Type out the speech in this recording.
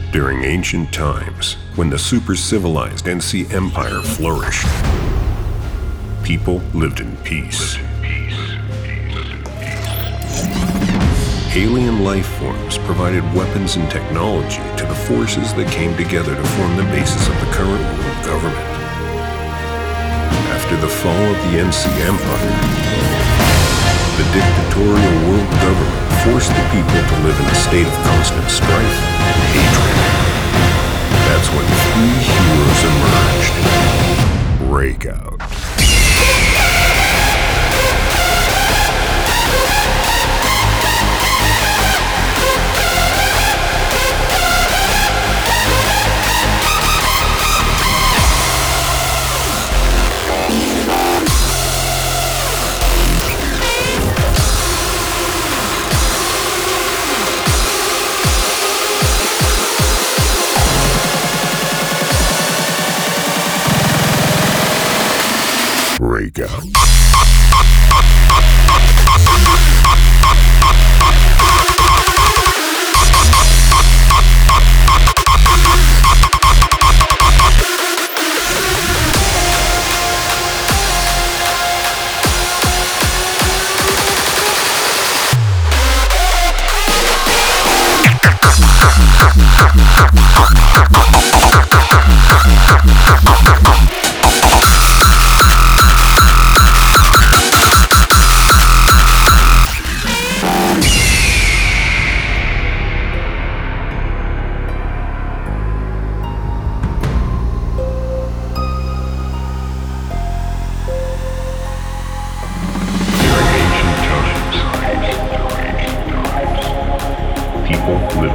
During ancient times, when the super-civilized NC Empire flourished, people lived in peace. Alien life forms provided weapons and technology to the forces that came together to form the basis of the current world government. After the fall of the NC Empire, the dictatorial world government forced the people to live in a state of constant strife and hatred. That's when three heroes emerged. Breakout. Breakout. People